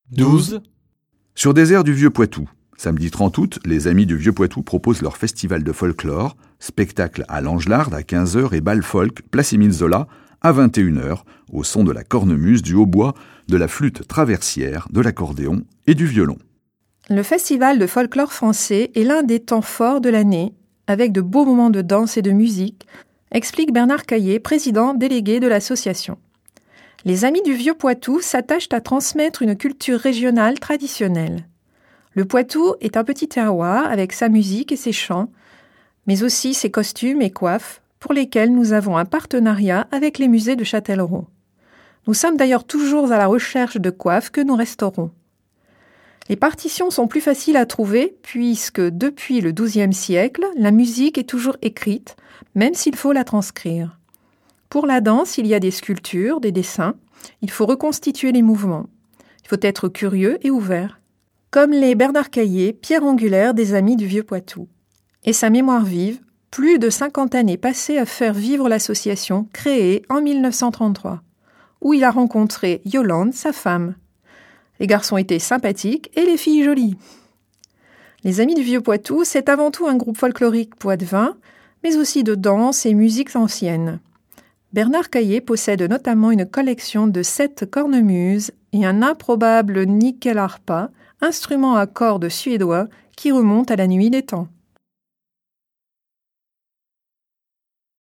12. Sur des airs du Vieux-Poitou. Samedi 30 août, les Amis du Vieux-Poitou proposent leur festival de folklore, spectacle à l'Angelard à 15h et bal folk, place Émile Zola, à 21h, au son de la cornemuse, du hautbois, de la flûte traversière, de l'accordéon et du violon. Le festival de folklore français est l'un des temps forts de l'année, avec de beaux moments de danse et de musique, explique Bernard Caillé, président délégué de l'association. Les Amis du Vieux-Poitou s'attachent à transmettre une culture régionale traditionnelle. Le Poitou est un petit terroir avec sa musique et ses chants, mais aussi ses costumes et coiffes, pour lesquels nous avons un partenariat avec les musées de Châtellerault. Nous sommes d'ailleurs toujours à la recherche de coiffes que nous restaurons. Les partitions sont plus faciles à trouver puisque depuis le XIIe siècle, la musique est toujours écrite, même s'il faut la transcrire. Pour la danse, il y a des sculptures, des dessins. Il faut reconstituer les mouvements. Il faut être curieux et ouvert. Comme les Bernard Caillé, pierre angulaire des Amis du Vieux-Poitou. Et sa mémoire vive, plus de 50 années passées à faire vivre l'association créée en 1933, où il a rencontré Yolande, sa femme. Les garçons étaient sympathiques et les filles jolies. Les Amis du Vieux-Poitou, c'est avant tout un groupe folklorique poitevin, mais aussi de danse et musiques anciennes. Bernard Caillé possède notamment une collection de 7 cornemuses et un improbable nickel harpa, instrument à cordes suédois qui remonte à la nuit des temps.